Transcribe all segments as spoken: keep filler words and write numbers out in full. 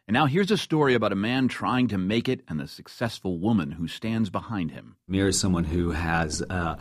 And now here's a story about a man trying to make it and the successful woman who stands behind him. Amir is someone who has uh,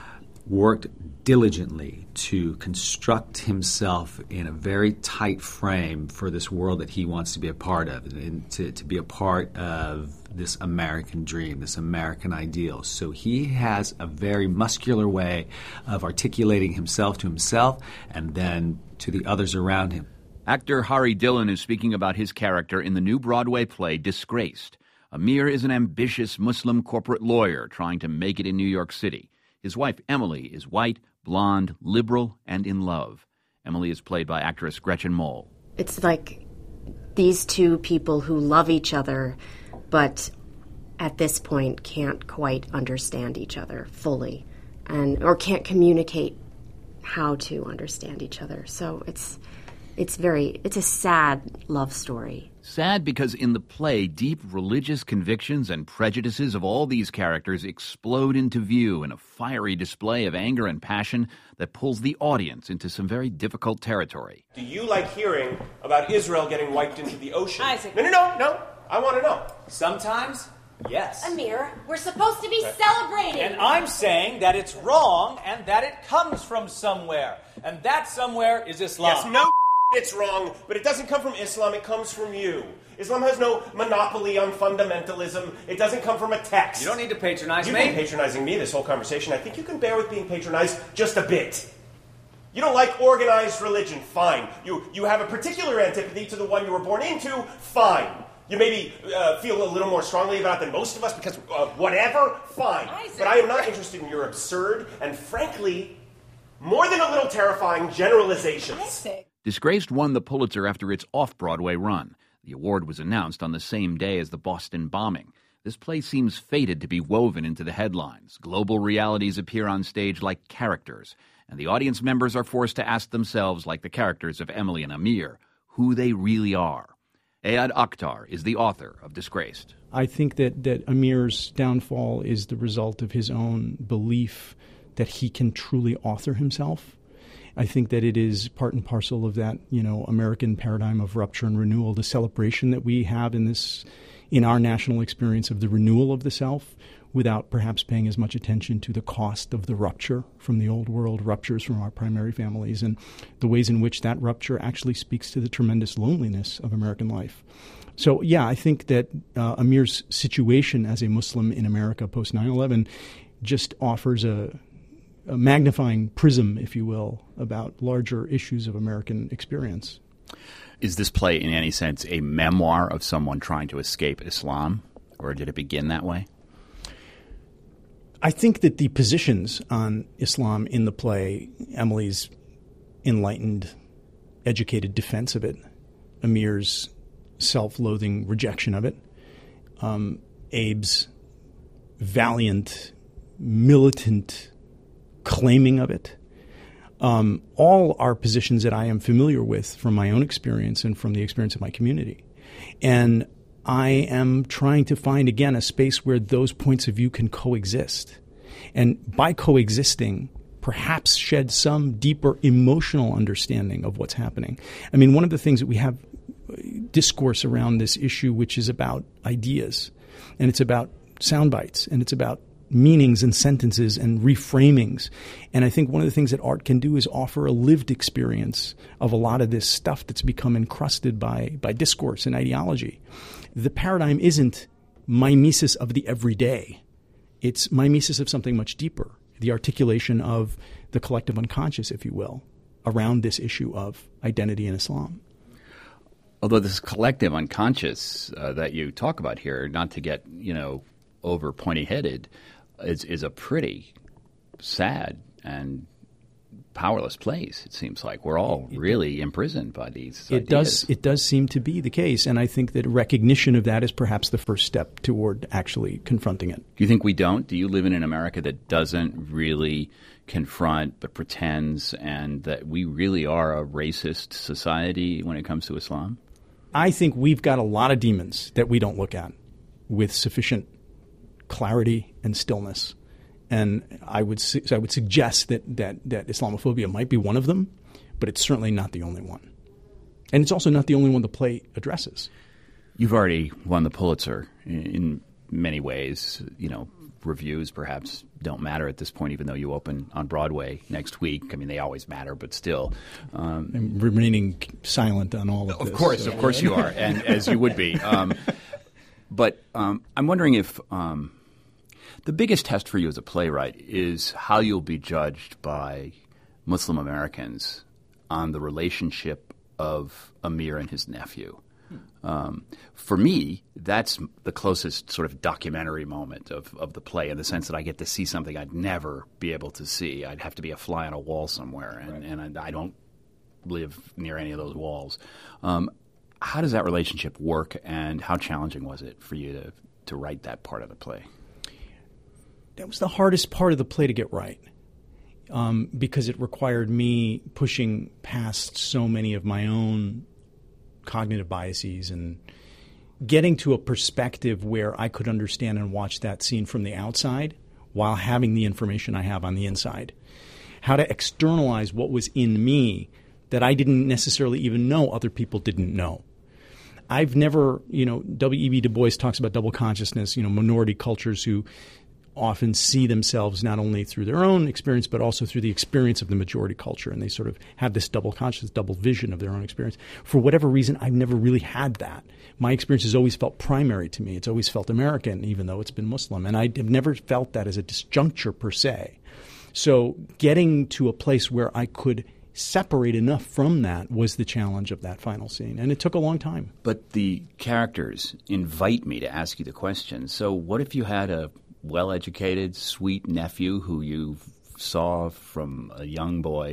worked diligently to construct himself in a very tight frame for this world that he wants to be a part of, and to, to be a part of this American dream, this American ideal. So he has a very muscular way of articulating himself to himself and then to the others around him. Actor Hari Dillon is speaking about his character in the new Broadway play Disgraced. Amir is an ambitious Muslim corporate lawyer trying to make it in New York City. His wife, Emily, is white, blonde, liberal, and in love. Emily is played by actress Gretchen Mol. It's like these two people who love each other, but at this point can't quite understand each other fully, and or can't communicate how to understand each other. So it's it's very it's a sad love story. Sad because in the play, deep religious convictions and prejudices of all these characters explode into view in a fiery display of anger and passion that pulls the audience into some very difficult territory. Do you like hearing about Israel getting wiped into the ocean? Isaac. No, no, no, no. I want to know. Sometimes, yes. Amir, we're supposed to be celebrating. And I'm saying that it's wrong and that it comes from somewhere. And that somewhere is Islam. Yes, no, it's wrong, but it doesn't come from Islam, it comes from you. Islam has no monopoly on fundamentalism. It doesn't come from a text. You don't need to patronize You've me. been patronizing me this whole conversation. I think you can bear with being patronized just a bit. You don't like organized religion, fine. You you have a particular antipathy to the one you were born into, fine. You maybe uh, feel a little more strongly about it than most of us because uh, whatever, fine. Isaac. But I am not interested in your absurd and, frankly, more than a little terrifying generalizations. Isaac. Disgraced won the Pulitzer after its off-Broadway run. The award was announced on the same day as the Boston bombing. This play seems fated to be woven into the headlines. Global realities appear on stage like characters, and the audience members are forced to ask themselves, like the characters of Emily and Amir, who they really are. Ayad Akhtar is the author of Disgraced. I think that, that Amir's downfall is the result of his own belief that he can truly author himself. I think that it is part and parcel of that, you know, American paradigm of rupture and renewal, the celebration that we have in this, in our national experience of the renewal of the self, without perhaps paying as much attention to the cost of the rupture from the old world, ruptures from our primary families, and the ways in which that rupture actually speaks to the tremendous loneliness of American life. So, yeah, I think that uh, Amir's situation as a Muslim in America post nine eleven just offers a a magnifying prism, if you will, about larger issues of American experience. Is this play, in any sense, a memoir of someone trying to escape Islam, or did it begin that way? I think that the positions on Islam in the play, Emily's enlightened, educated defense of it, Amir's self-loathing rejection of it, um, Abe's valiant, militant claiming of it, um, all are positions that I am familiar with from my own experience and from the experience of my community. And I am trying to find, again, a space where those points of view can coexist. And by coexisting, perhaps shed some deeper emotional understanding of what's happening. I mean, one of the things that we have discourse around this issue, which is about ideas, and it's about sound bites, and it's about meanings and sentences and reframings. And I think one of the things that art can do is offer a lived experience of a lot of this stuff that's become encrusted by, by discourse and ideology. The paradigm isn't mimesis of the everyday. It's mimesis of something much deeper, the articulation of the collective unconscious, if you will, around this issue of identity in Islam. Although this collective unconscious uh, that you talk about here, not to get, you know, over pointy-headed, is, is a pretty sad and powerless place, it seems like. We're all really imprisoned by these it ideas. Does, it does seem to be the case, and I think that recognition of that is perhaps the first step toward actually confronting it. Do you think we don't? Do you live in an America that doesn't really confront but pretends, and that we really are a racist society when it comes to Islam? I think we've got a lot of demons that we don't look at with sufficient clarity and stillness. And I would su- I would suggest that, that that Islamophobia might be one of them, but it's certainly not the only one. And it's also not the only one the play addresses. You've already won the Pulitzer in many ways. You know, reviews perhaps don't matter at this point, even though you open on Broadway next week. I mean, they always matter, but still. Um, I'm remaining silent on all of this. Of course, so. of course you are, and as you would be. Um, but um, I'm wondering if um, the biggest test for you as a playwright is how you'll be judged by Muslim Americans on the relationship of Amir and his nephew. Um, for me, that's the closest sort of documentary moment of, of the play, in the sense that I get to see something I'd never be able to see. I'd have to be a fly on a wall somewhere, and, right. and I, I don't live near any of those walls. Um, how does that relationship work, and how challenging was it for you to, to write that part of the play? That was the hardest part of the play to get right, um, because it required me pushing past so many of my own cognitive biases and getting to a perspective where I could understand and watch that scene from the outside while having the information I have on the inside. How to externalize what was in me that I didn't necessarily even know other people didn't know. I've never, you know, W E B Du Bois talks about double consciousness, you know, minority cultures who often see themselves not only through their own experience but also through the experience of the majority culture, and they sort of have this double consciousness, double vision of their own experience. For whatever reason, I've never really had that. My experience has always felt primary to me. It's always felt American, even though it's been Muslim, and I have never felt that as a disjuncture per se. So getting to a place where I could separate enough from that was the challenge of that final scene, and it took a long time. But the characters invite me to ask you the question. So what if you had a well-educated, sweet nephew who you saw from a young boy,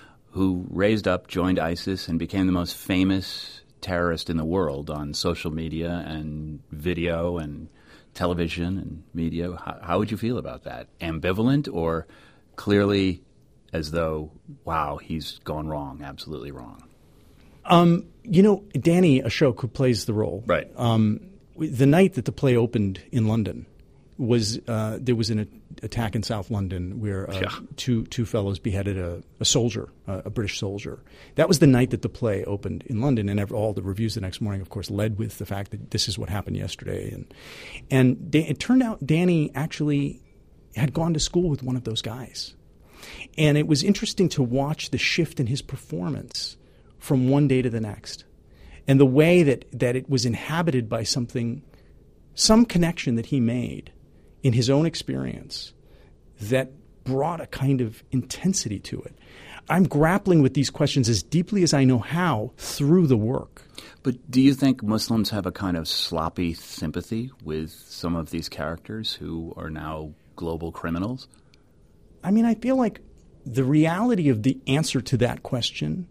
who raised up, joined ISIS, and became the most famous terrorist in the world on social media and video and television and media? How, how would you feel about that? Ambivalent, or clearly as though, wow, he's gone wrong, absolutely wrong? Um, you know, Danny Ashok, who plays the role, right? Um, the night that the play opened in London, was uh, there was an attack in South London where uh, yeah. two two fellows beheaded a, a soldier, uh, a British soldier. That was the night that the play opened in London, and all the reviews the next morning, of course, led with the fact that this is what happened yesterday. And and da- it turned out Danny actually had gone to school with one of those guys, and it was interesting to watch the shift in his performance from one day to the next, and the way that that it was inhabited by something, some connection that he made in his own experience that brought a kind of intensity to it. I'm grappling with these questions as deeply as I know how through the work. But do you think Muslims have a kind of sloppy sympathy with some of these characters who are now global criminals? I mean, I feel like the reality of the answer to that question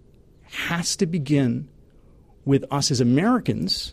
has to begin with us as Americans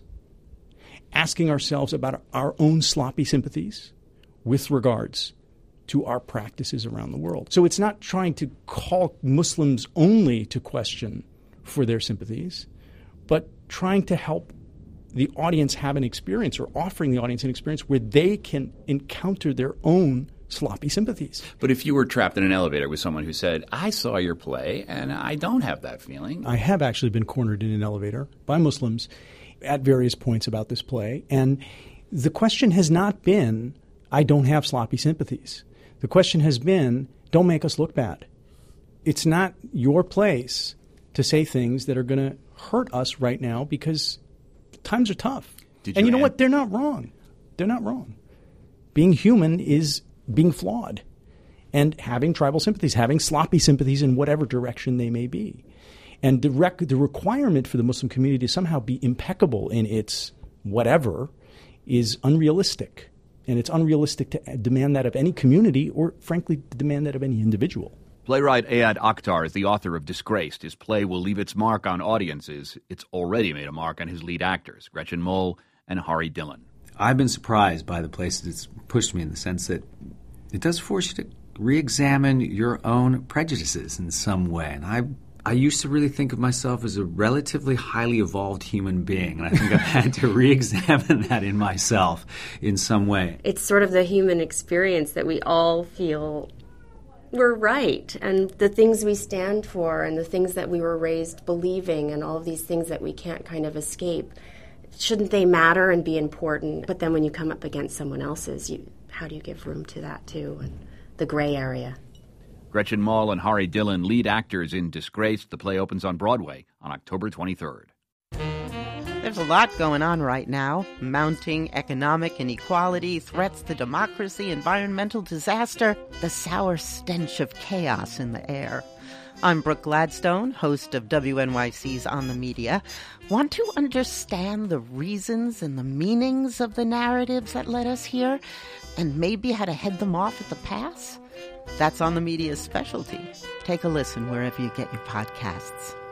asking ourselves about our own sloppy sympathies with regards to our practices around the world. So it's not trying to call Muslims only to question for their sympathies, but trying to help the audience have an experience, or offering the audience an experience where they can encounter their own sloppy sympathies. But if you were trapped in an elevator with someone who said, I saw your play and I don't have that feeling. I have actually been cornered in an elevator by Muslims at various points about this play. And the question has not been, I don't have sloppy sympathies. The question has been, don't make us look bad. It's not your place to say things that are going to hurt us right now because times are tough. Did and you you know add- what? They're not wrong. They're not wrong. Being human is being flawed and having tribal sympathies, having sloppy sympathies in whatever direction they may be. And the, rec- the requirement for the Muslim community to somehow be impeccable in its whatever is unrealistic. And it's unrealistic to demand that of any community, or frankly, to demand that of any individual. Playwright Ayad Akhtar is the author of Disgraced. His play will leave its mark on audiences. It's already made a mark on his lead actors, Gretchen Mol and Hari Dillon. I've been surprised by the places it's pushed me, in the sense that it does force you to re-examine your own prejudices in some way. And I I used to really think of myself as a relatively highly evolved human being, and I think I've had to re-examine that in myself in some way. It's sort of the human experience that we all feel we're right, and the things we stand for, and the things that we were raised believing, and all of these things that we can't kind of escape. shouldn't they matter and be important? But then when you come up against someone else's, you, how do you give room to that too? And the gray area. Gretchen Mol and Hari Dillon, lead actors in Disgraced. The play opens on Broadway on October twenty-third. There's a lot going on right now. Mounting economic inequality, threats to democracy, environmental disaster, the sour stench of chaos in the air. I'm Brooke Gladstone, host of W N Y C's On the Media. Want to understand the reasons and the meanings of the narratives that led us here, and maybe how to head them off at the pass? That's On the Media's specialty. Take a listen wherever you get your podcasts.